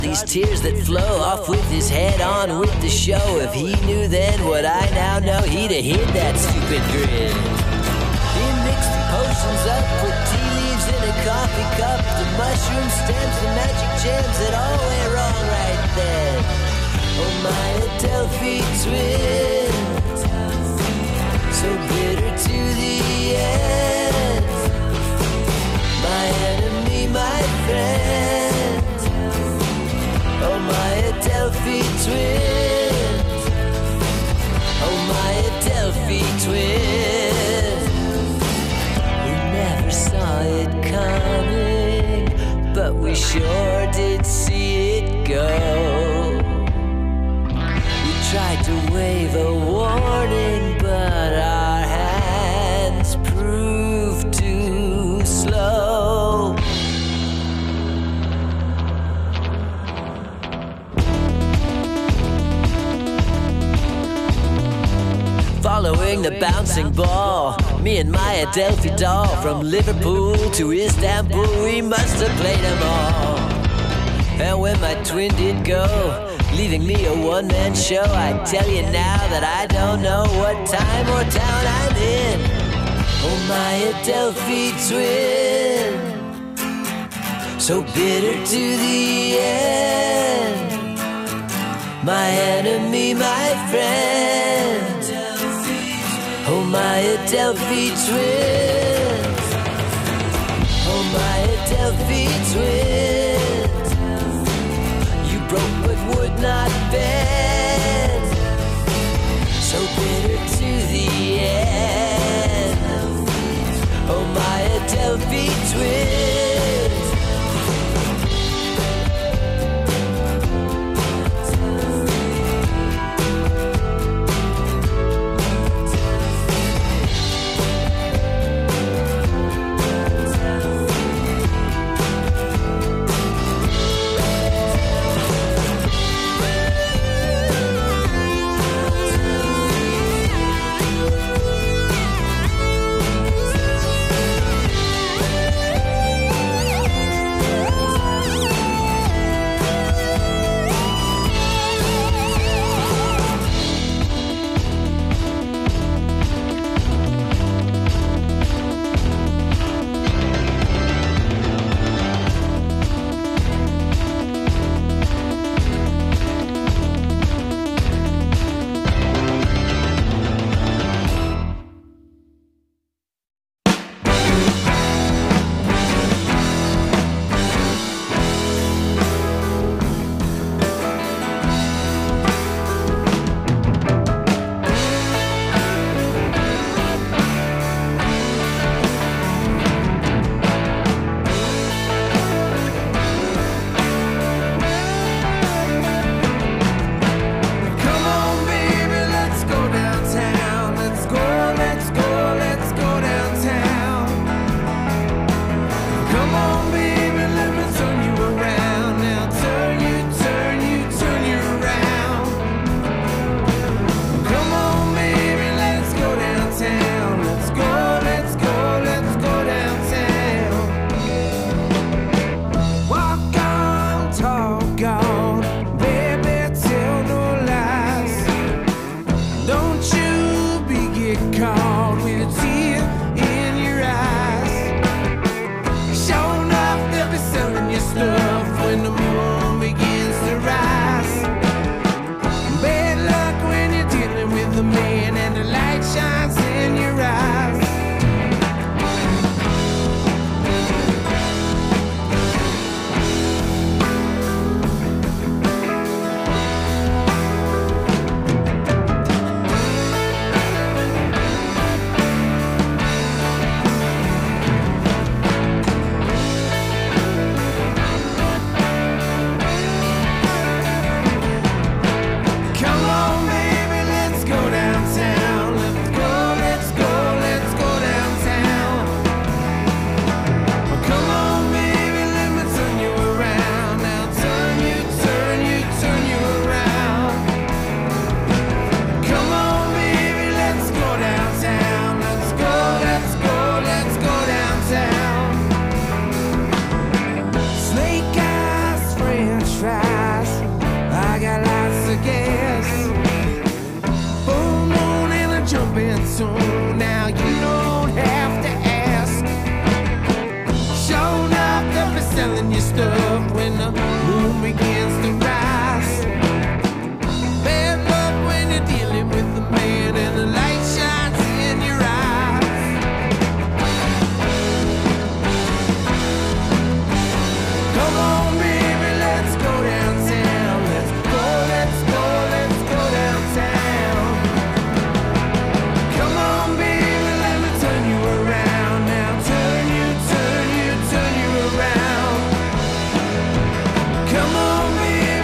these tears that flow, off with his head, on with the show. If he knew then what I now know, he'd have hid that stupid grin. He mixed the potions up with tea leaves in a coffee cup, the mushroom stems, the magic gems that all went wrong right then. Oh, my Adelphi twin, so bitter to the end. My enemy, my friend. Oh, my Adelphi twins. Oh, my Adelphi twins. We never saw it coming, but we sure did see it go. We tried to wave a warning, but our hands proved too slow. Following the bouncing ball, me and my Adelphi doll, from Liverpool to Istanbul, we must have played them all. And when my twin did go, leaving me a one-man show, I tell you now that I don't know what time or town I'm in. Oh, my Adelphi twin, so bitter to the end. My enemy, my friend. Oh, my Adelphi twins. Oh, my Adelphi twins. You broke but would not bend, so bitter to the end. Oh, my Adelphi twins. So now you don't have to ask. Showing up, they'll be selling your stuff when the moon begins to rise. Bad luck when you're dealing with the man and the light shines in your eyes. Come on, baby, let's go downtown. Let's go, let's go, let's go downtown. Come on, baby, let me turn you around now. Turn you, turn you, turn you around. Come on, baby.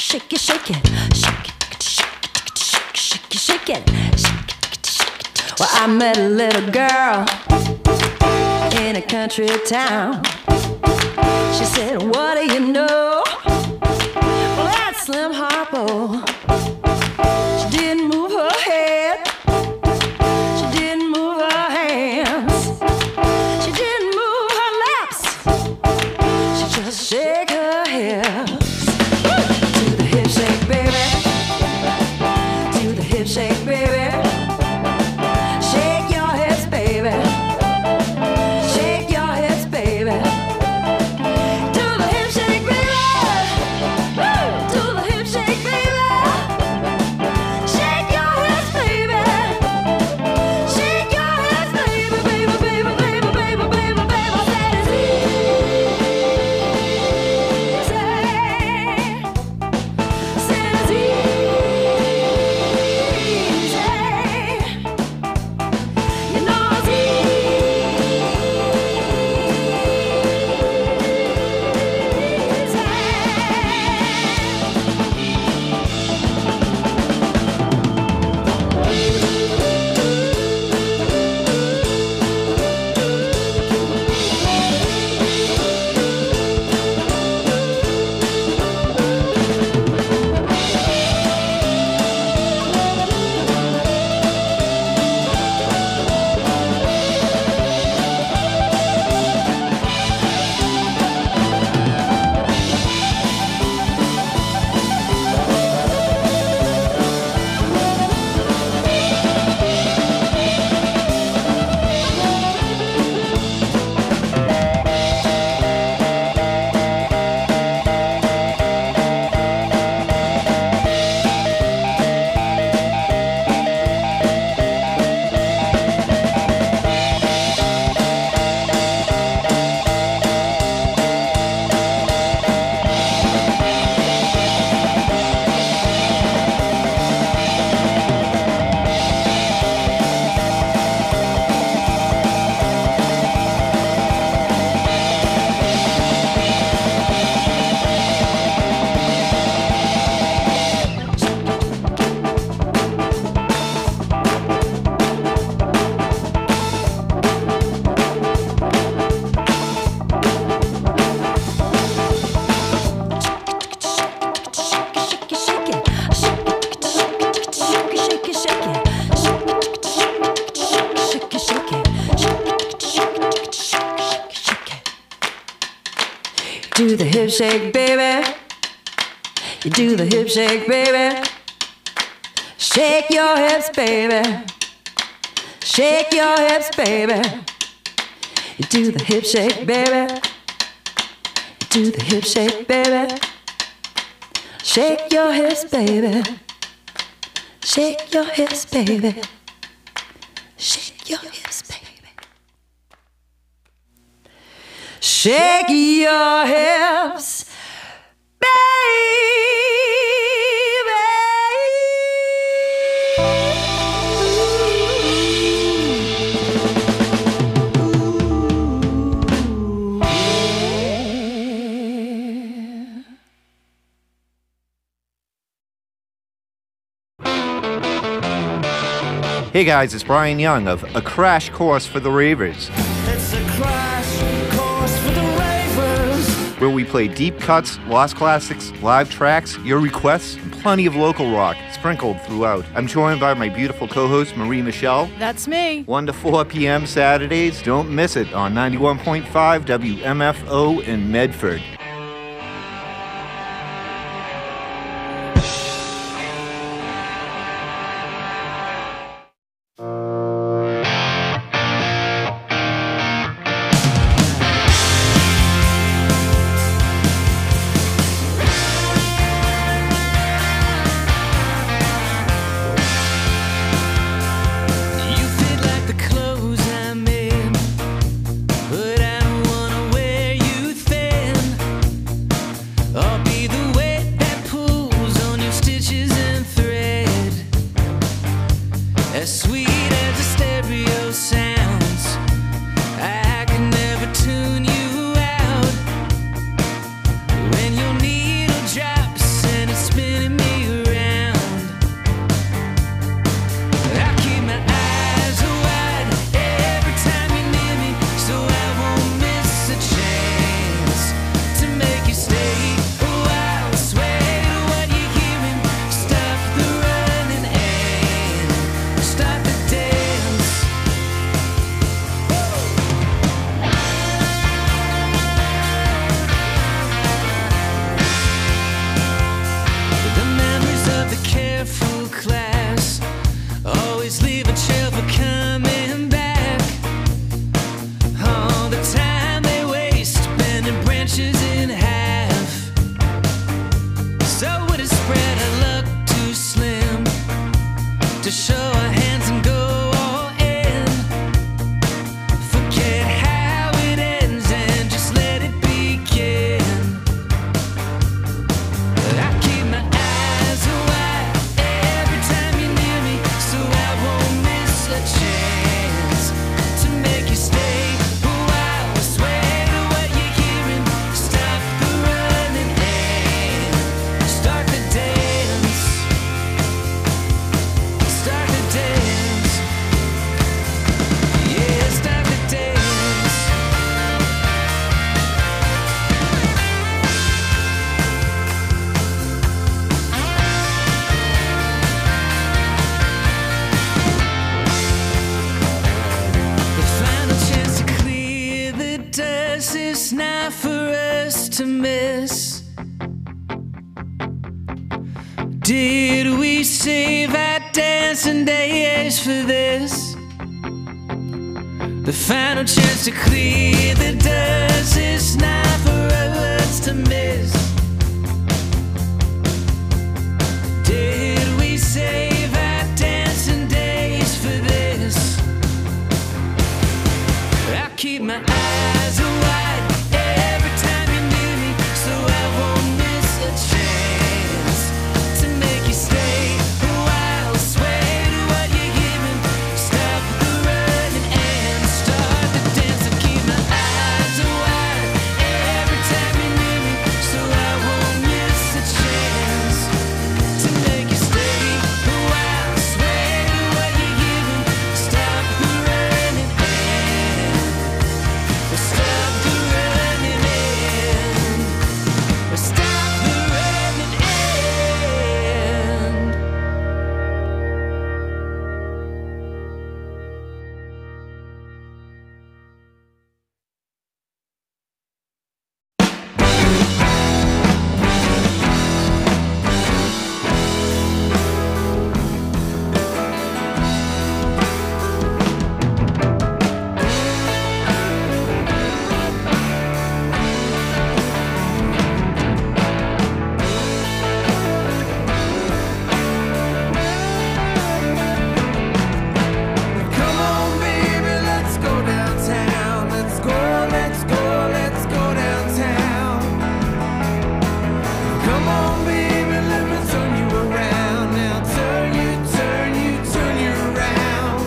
shake it, shake it, shake it, shake it, shake it, shake it. Well, I met a little girl in a country town. She said, what do you know? Well, that's Slim Harpo. She didn't move her head. She didn't move her hands. She didn't move her lips. She just shake her hips. To the hip shake, baby. To the hip shake, baby. Shake your hips, baby. Shake your hips, baby. To the hip shake, baby. Woo! To the hip shake, baby. Shake your hips, baby. Shake your hips, baby, baby, baby, baby, baby, baby, baby. That is easy. That is easy. You know it's do the hip shake, baby. You do the hip shake, baby. Shake your hips, baby. Shake your hips, baby. You do the hip shake, baby. You do the hip shake, baby. Shake your hips, baby. Shake your hips, baby. Shake your hips, baby. Shake your hips, Hey guys, it's Brian Young of A Crash Course for the Ravers. It's a crash course for the ravers. Where we play deep cuts, lost classics, live tracks, your requests, and plenty of local rock sprinkled throughout. I'm joined by my beautiful co-host, Marie Michelle. That's me. 1 to 4 p.m. Saturdays. Don't miss it on 91.5 WMFO in Medford. But I don't wanna wear you thin. careful class. Always leave a trail for coming back. All the time they waste bending branches in half. So would it spread our luck too slim to show our hands and go all in? Forget how it ends and just let it begin. I keep my eyes wide every time you're near me, so I won't miss a chance to make you stay a while. Swear to what you're hearing, stop the running and start the dance. Start the dance. Yeah, start the dance. The final chance to clear the dust is not for us to miss. Did we save our dancing days for this? The final chance to clear the dust is not for us to miss. Did we save our dancing days for this? I keep my eyes wide every time you're near me, so I won't miss a chance to make you stay a while. Swear to what you're giving, stop the running and start the dance. I keep my eyes wide every time you're near me, so I won't miss a chance to make you stay a while. Swear to what you're giving, stop the running and stop the running and stop the running and. Come on, baby, let's go downtown. Let's go, let's go, let's go downtown. Come on, baby, let me turn you around. Now turn you, turn you, turn you around.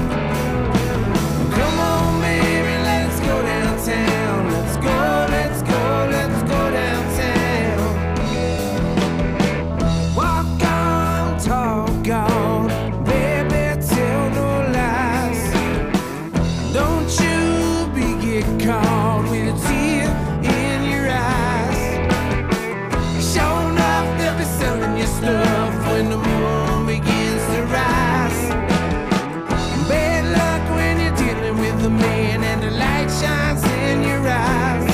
Come on, baby, let's go downtown. Let's go, let's go, let's go downtown. Walk on, talk on, baby, tell no lies. Don't you be get caught with a tear in your eyes. Sure enough, they'll be selling your stuff when the moon begins to rise. Bad luck when you're dealing with the man and the light shines in your eyes.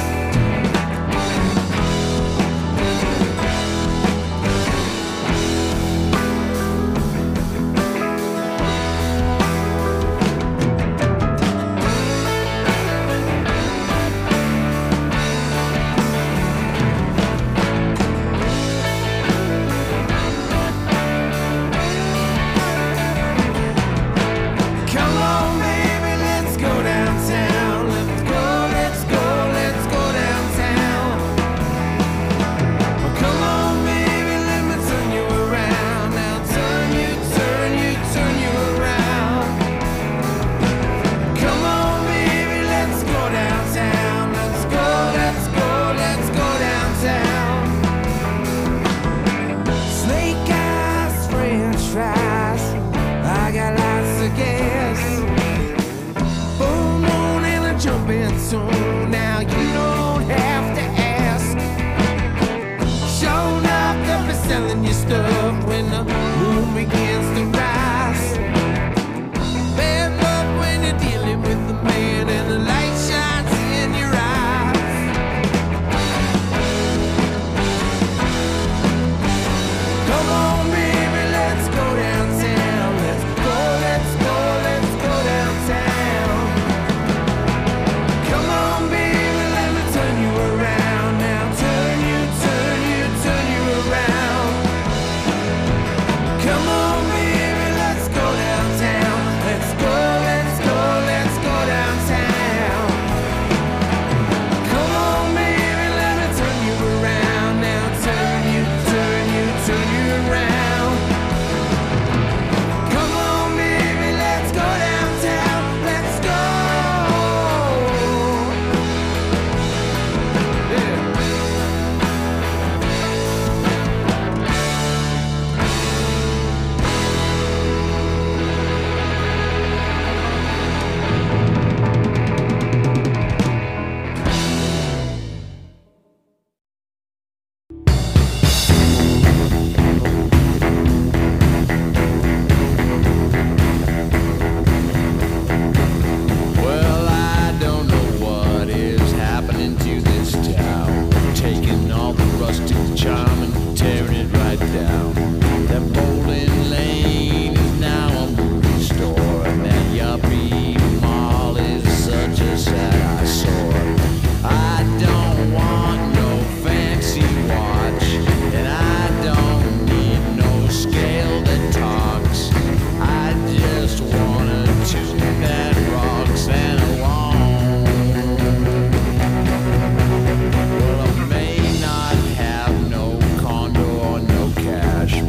Come on, baby, let's go downtown. Let's go, let's go, let's go downtown. Come on, baby, let me turn you around. Now turn you, turn you, turn you around. Come on, baby, let's go downtown. Let's go, let's go, let's go downtown. Snake eyes, French fries. I got lots of gas. Full moon and a jumping soon. Now you don't have to ask. Sure enough, they'll be selling your stuff when the moon begins to rise. Bad luck when you're dealing with the man and the light shines in your eyes. Come on, baby, down. That bowling lane is now a movie store, and that yuppie mall is such a sad eyesore. I don't want no fancy watch, and I don't need no scale that talks. I just want a tune that rocks and alone. Well, I may not have no condo or no cash,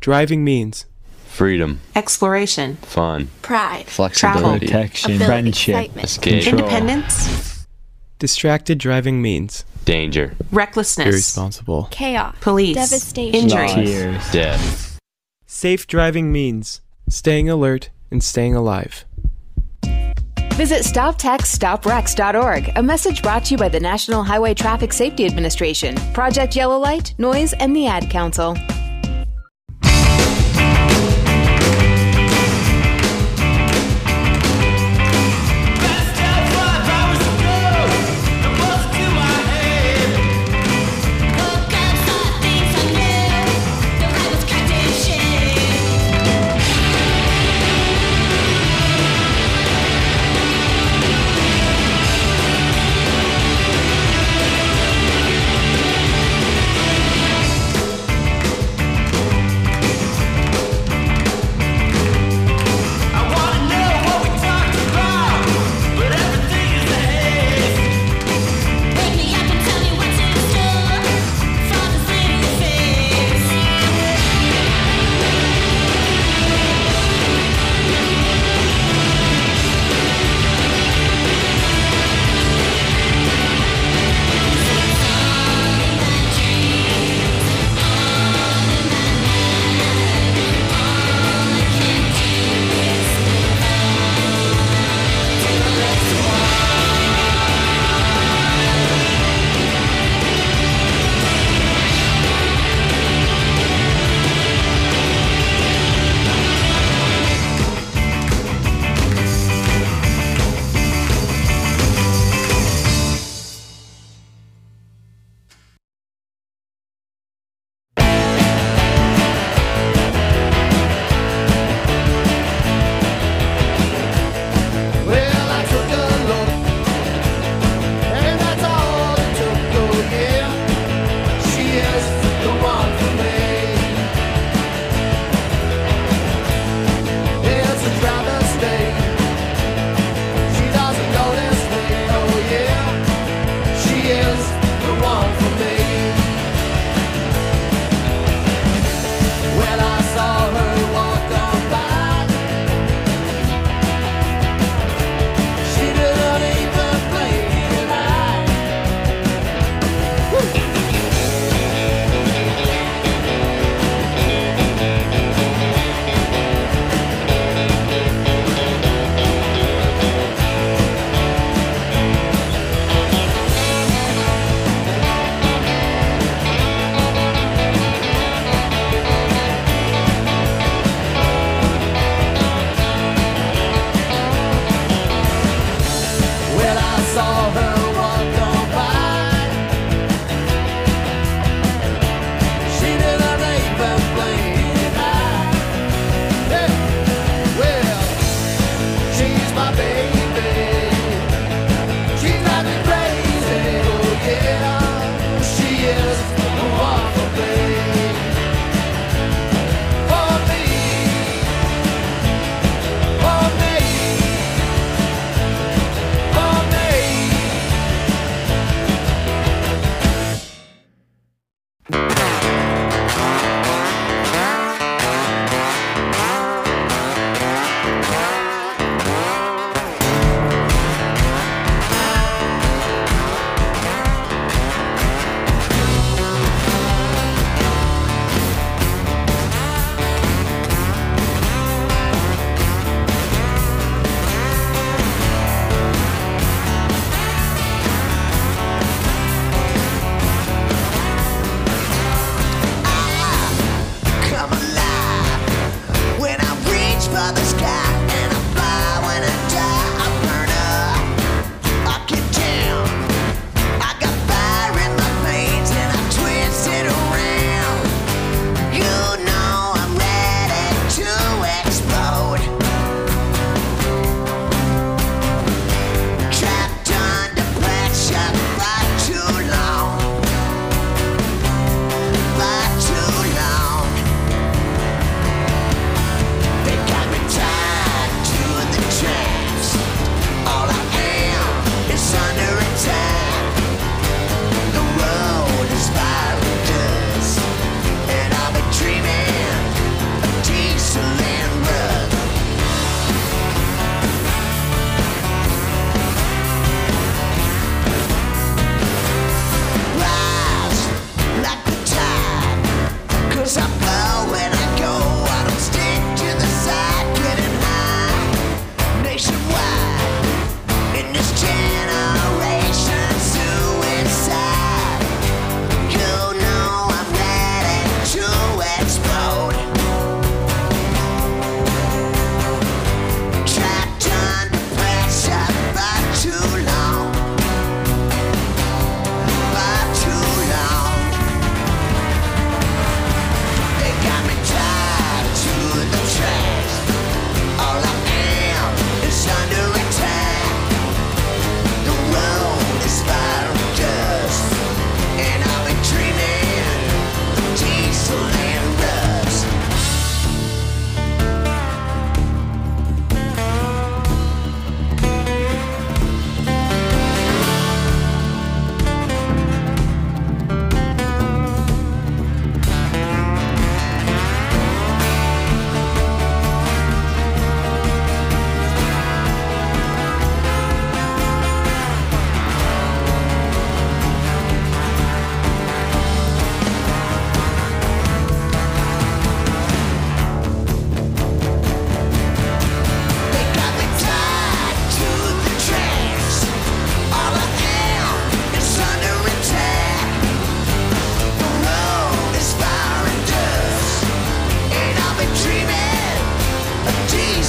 driving means. Freedom, exploration, fun, pride, flexibility, protection, ability, friendship, excitement, escape, independence, Distracted driving means. danger, recklessness, Irresponsible. chaos, police, devastation, injury, tears, death. Safe driving means staying alert and staying alive. Visit StopTextStopWrecks.org, a message brought to you by the National Highway Traffic Safety Administration, Project Yellow Light, Noise, and the Ad Council.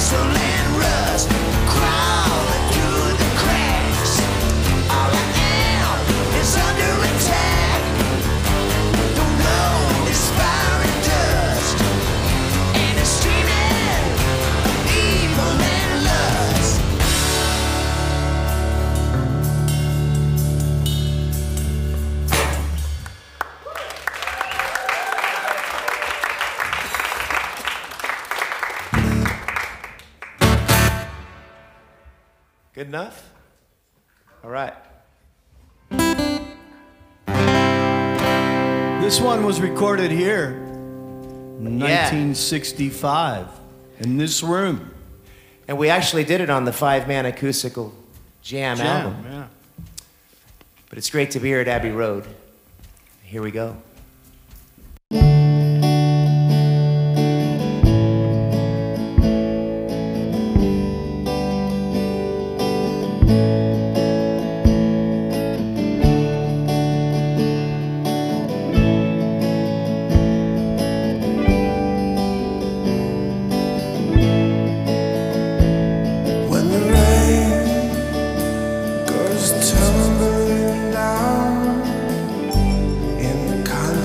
diesel and rust crawling through the cracks. All I am is under attack. The road is fire and dust, and it's streaming evil and lust. Good enough? All right. This one was recorded here in 1965 in this room. And we actually did it on the 5-man acoustical jam album. Yeah. But it's great to be here at Abbey Road. Here we go. When the rain goes tumbling down in the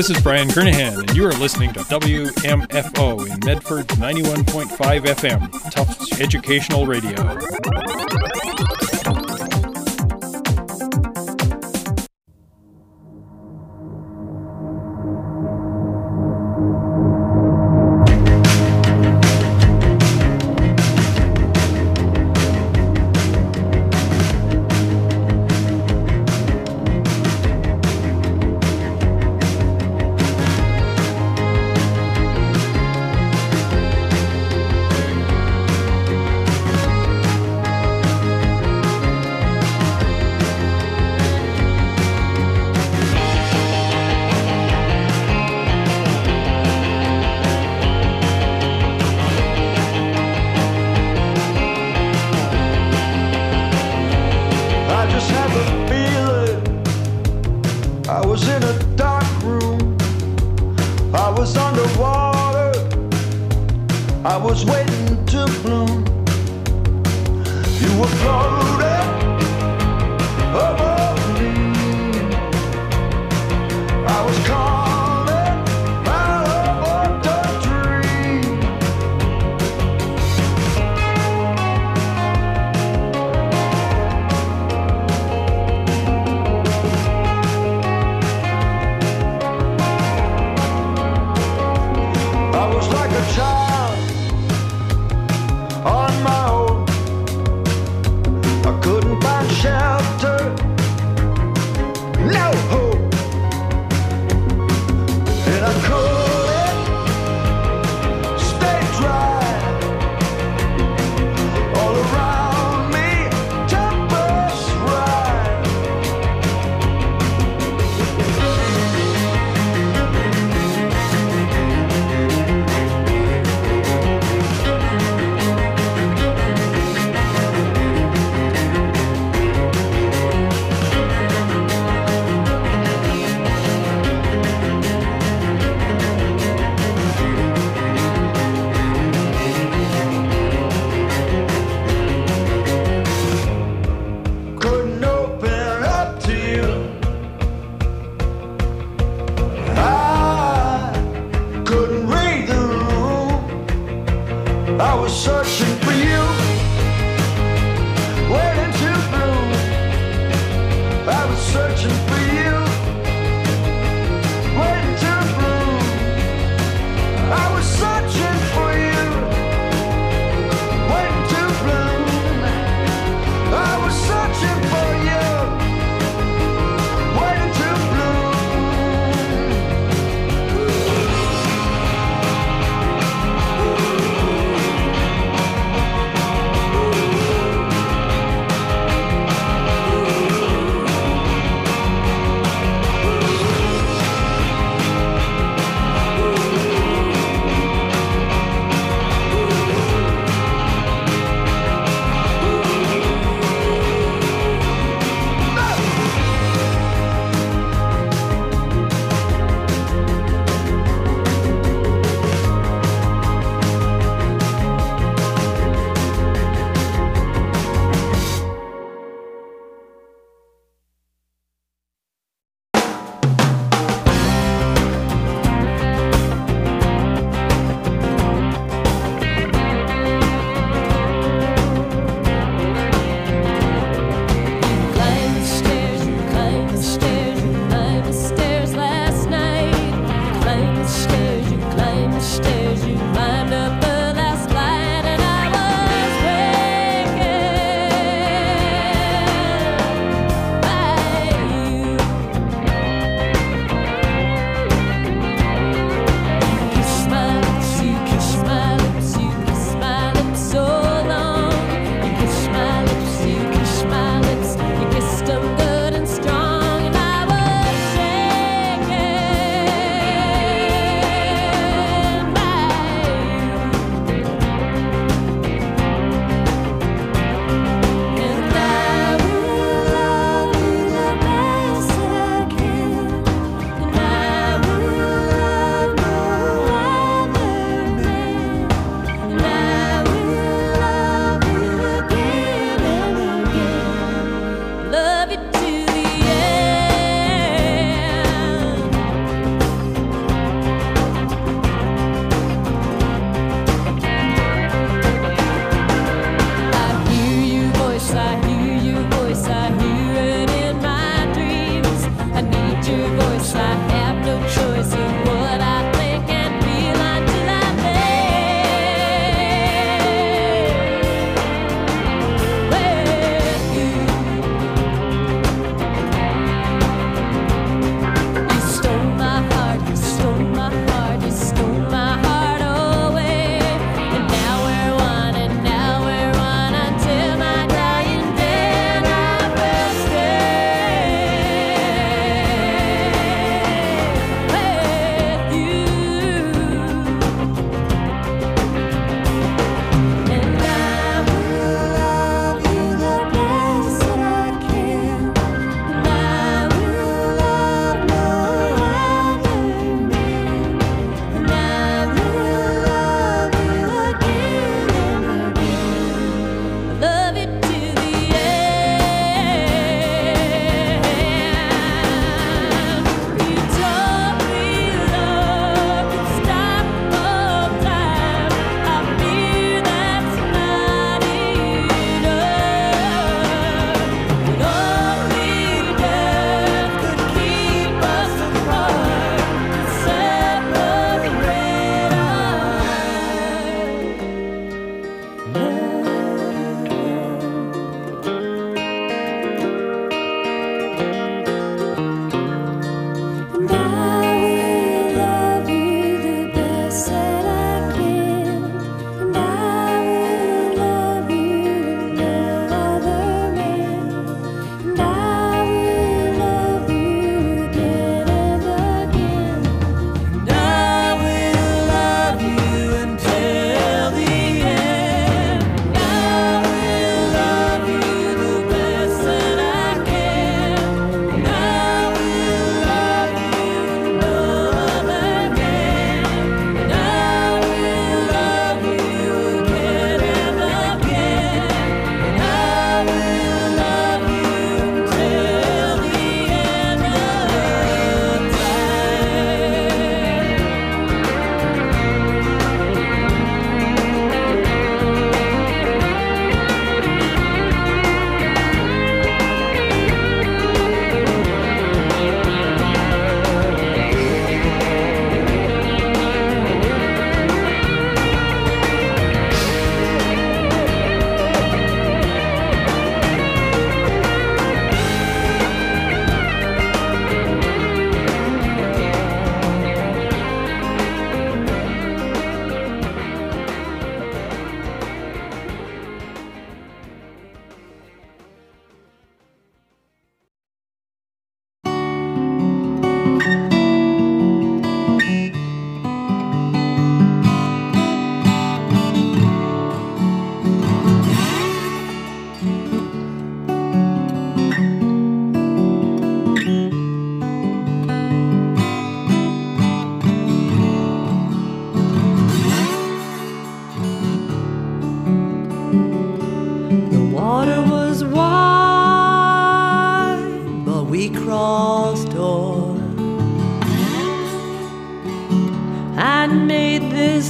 This is Brian Kernahan, and you are listening to WMFO in Medford 91.5 FM, Tufts Educational Radio.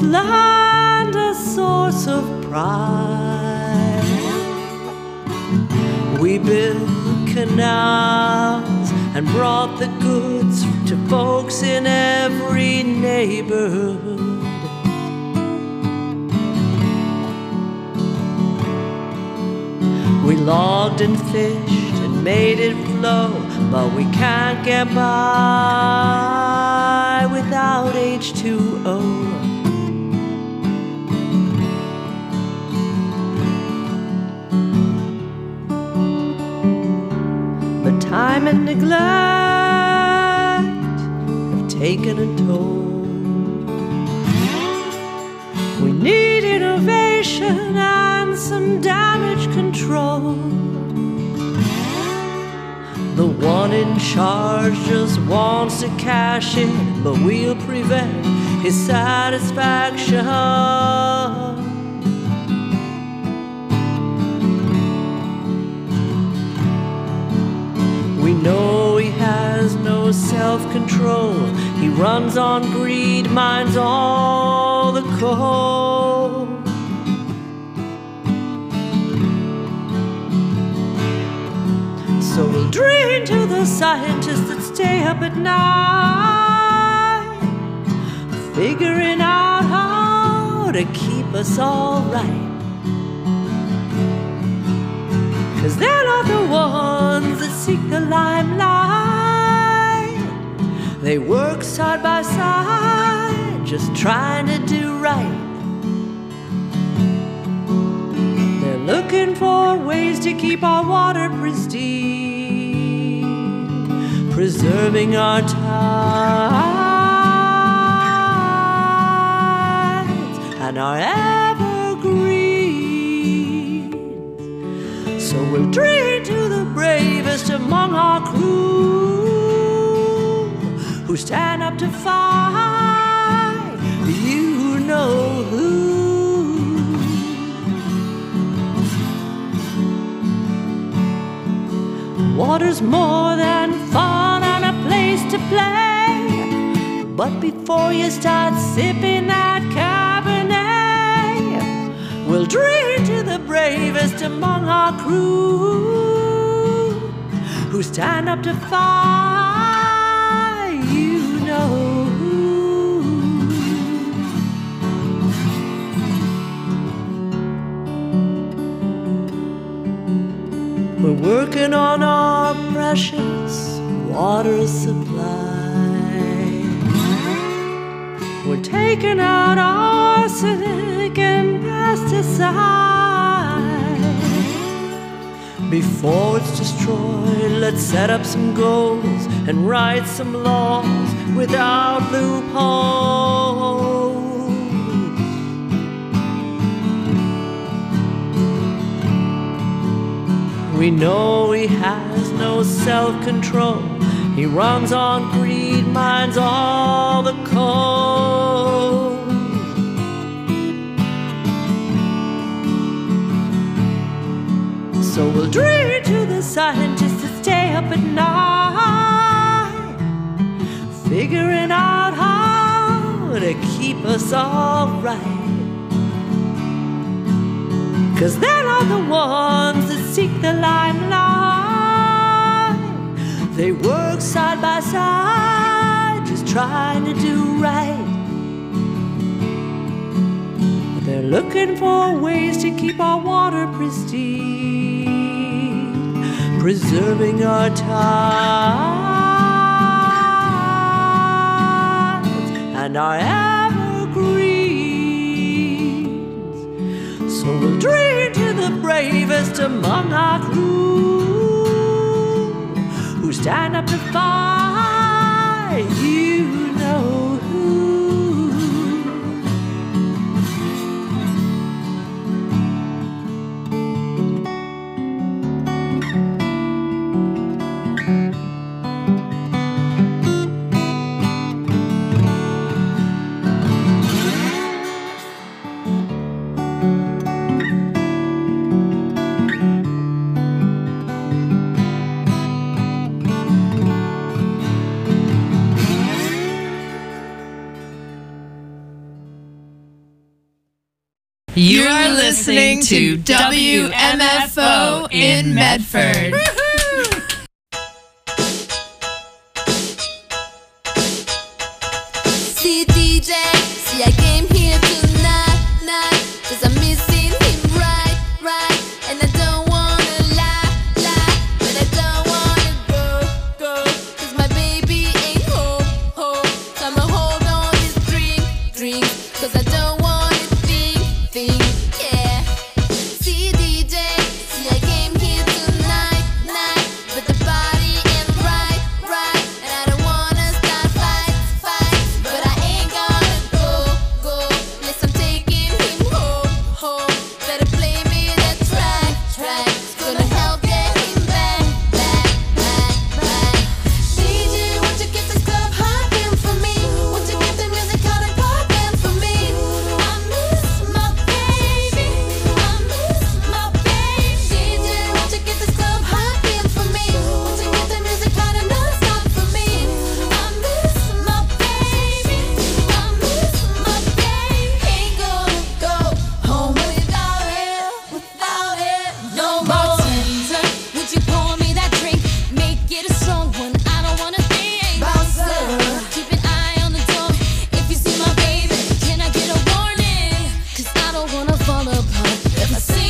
this land a source of pride. We built canals and brought the goods to folks in every neighborhood. We logged and fished and made it flow, but we can't get by without H2O. But time and neglect have taken a toll. We need innovation and some damage control. The one in charge just wants to cash in, but we'll prevent his satisfaction. We know he has no self-control. He runs on greed, mines all the coal. So we'll dream to the scientists that stay up at night, figuring out how to keep us all right. 'Cause they're not the ones that seek the limelight. They work side by side, just trying to do right. They're looking for ways to keep our water pristine, preserving our tides and our evergreens. So we'll dream to the bravest among our crew, who stand up to fight, you know who. Water's more than fun and a place to play, but before you start sipping that Cabernet, we'll drink to the bravest among our crew, who stand up to fight, you know who. We're working on our precious water supply. We're taking out arsenic and pesticides. Before it's destroyed, let's set up some goals and write some laws without loopholes. We know he has no self-control. He runs on greed, mines all the coal. So we'll dream to the scientists that stay up at night, figuring out how to keep us all right. 'Cause they're not the ones that seek the limelight. They work side by side, just trying to do right. But they're looking for ways to keep our water pristine, preserving our tides and our evergreens. So we'll dream to the bravest among our crew, who stand up to fight, you know who. You are listening to WMFO in Medford. See DJ, see I came here tonight, 'cause I'm missing him right, and I don't wanna lie, but I don't wanna go, 'cause my baby ain't home, so I'ma hold on this drink, 'cause I don't wanna think, yeah. See DJ, see I came here tonight, but the body ain't right, and I don't wanna start fight, but I ain't gonna go, unless I'm taking him home, better play me